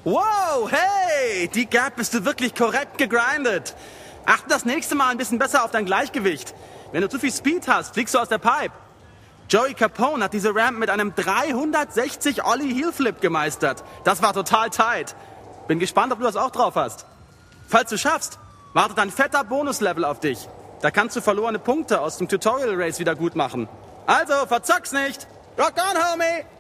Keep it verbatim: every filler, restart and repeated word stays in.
Wow, hey, die Gap bist du wirklich korrekt gegrindet. Achte das nächste Mal ein bisschen besser auf dein Gleichgewicht. Wenn du zu viel Speed hast, fliegst du aus der Pipe. Joey Capone hat diese Ramp mit einem dreihundertsechzig Ollie Heel Flip gemeistert. Das war total tight. Bin gespannt, ob du das auch drauf hast. Falls du schaffst, wartet ein fetter Bonuslevel auf dich. Da kannst du verlorene Punkte aus dem Tutorial Race wieder gut machen. Also, verzock's nicht. Rock on, Homie!